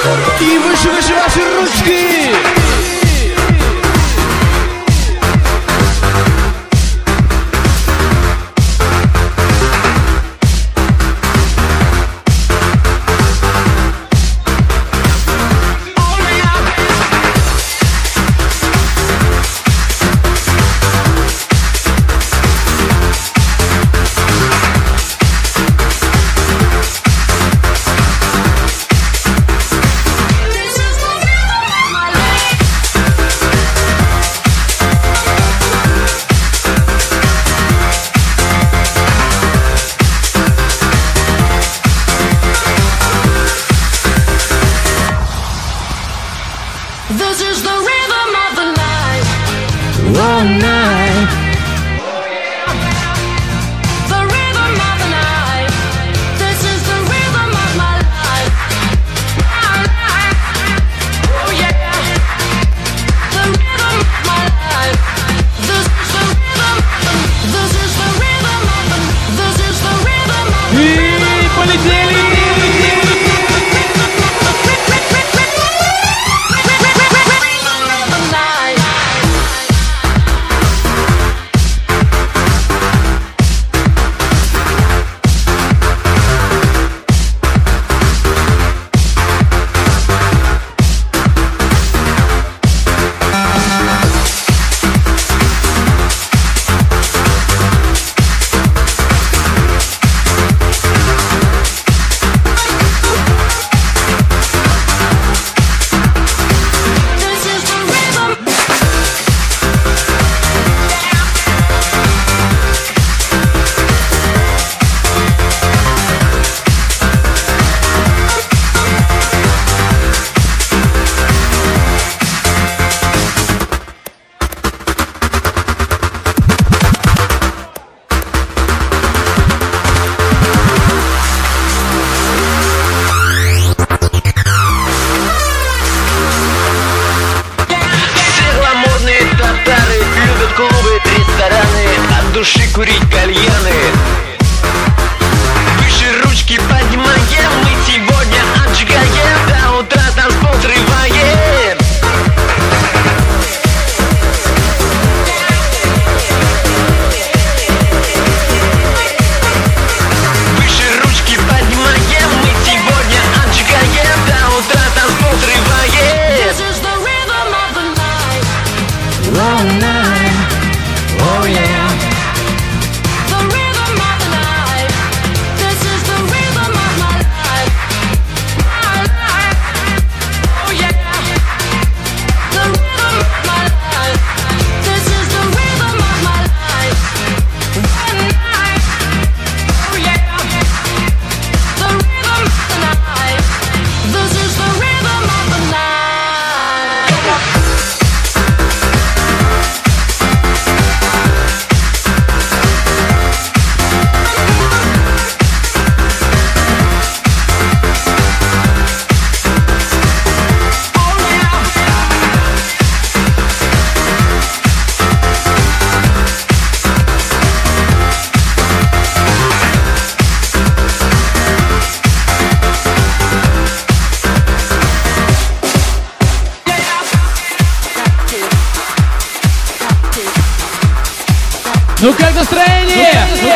И выше, выше ваши ручки. This is the rhythm of the night. One night. The rhythm of the night. This is the rhythm of my life. My life. Oh yeah. The rhythm of my life. This is the rhythm. This is the rhythm of the. This is the rhythm of the. И полетели. Души курить кальяны. Выше ручки поднимаем, мы сегодня отжигаем, до утра танцпол срываем. Выше ручки поднимаем, мы сегодня отжигаем, до утра танцпол срываем. This is the rhythm of the night. One night. Oh yeah. The rhythm of the night. This is the rhythm of my life. My life. Oh yeah. The rhythm of my life. This is the rhythm of my life. One night. Oh yeah. The rhythm of the night. This is the rhythm of the night. Ну как настроение?